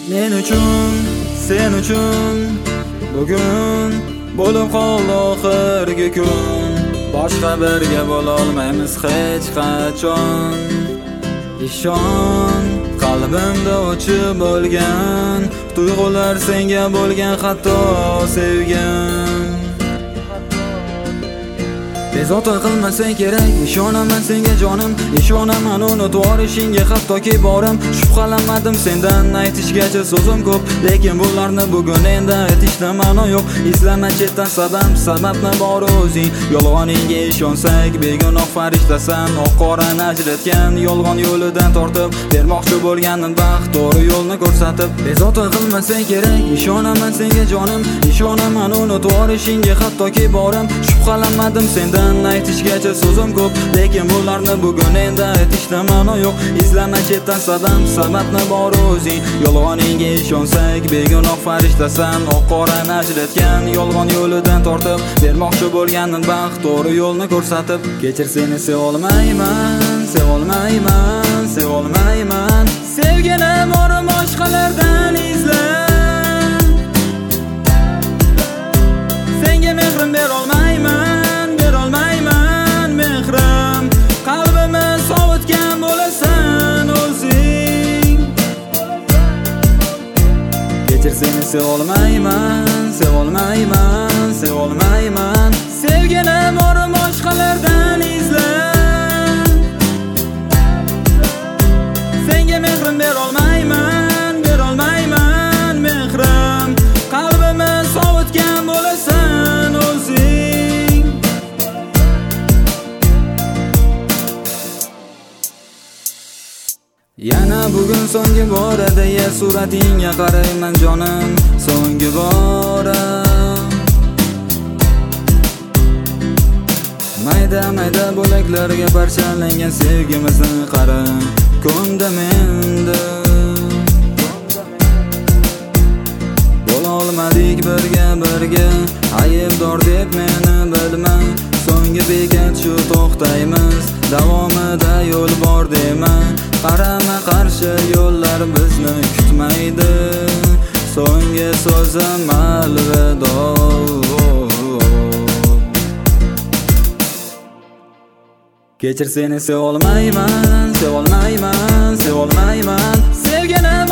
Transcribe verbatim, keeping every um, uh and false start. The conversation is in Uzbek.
Men uchun, sen uchun bugun bo'lib qoldi oxirgi kun. Boshqa birga bo'la olmaymiz hech qachon. Ishon, qalbimda o'chib bo'lgan tuyg'ular senga bo'lgan hatto sevgim. Bezovta qilmasang kerak, ishonaman senga jonim, ishonaman unutib yuborishingga hattoki borim. Shubhalanmadim sendan aytishgacha so'zim ko'p, lekin bularni bugun endi aytishda ma'no yo'q. Izlama chetdan sabab, sababni bor o'zing. Yolg'oningga ishonsak, begunoh farishtasan, oq-qorani ajratgan yolg'on yo'lidan tortib bermoqchi bo'lganim baxt, to'g'ri yo'lni ko'rsatib. Bezovta qilmasang kerak, ishonaman senga jonim, ishonaman unutib yuborishingga hattoki borim. Shubhalanmadim sendan aytishgacha so'zim ko'p, lekin bularni bugun endi aytishda ma'no yo'q. Izlama chetdan sabab, sababni bor o'zing. Yolg'oningga ishonsak, begunoh farishtasan, oq-qorani ajratgan yolg'on yo'lidan tortib bermoqchi bo'lganim baxt, to'g'ri yo'lni ko'rsatib. Kechir, seni sevolmayman, sevolmayman, sevolmayman. Sevginim borim boshqalardan izlab, senga mehrim berolmayman, berolmayman mehrim. Qalbimni sovutgan bo'lasan o'zing. Kechir, seni sevolmayman, sevolmayman, sevolmayman. Sevginim borim boshqalardan izlab, senga mehrim berolmayman, berolmayman mehrim. Qalbimni sovutgan bo'lasan o'zing. Yana bugun so'nggi bora deya suratingga qarayman jonim, so'nggi bora. Mayda mayda bo'laklarga parchalangan sevgimizni qara, ko'nda menda. Bo'la olmadik birga birga, aybdor deb meni bilma. So'nggi bekat shu, to'xtaymiz, davomida yo'l bor dema. Qarama qarshi yo'llar bizni kutmaydi, so'nggi so'zim alvido. Kechir, seni sevolmayman, sevolmayman, sevolmayman. Sevginim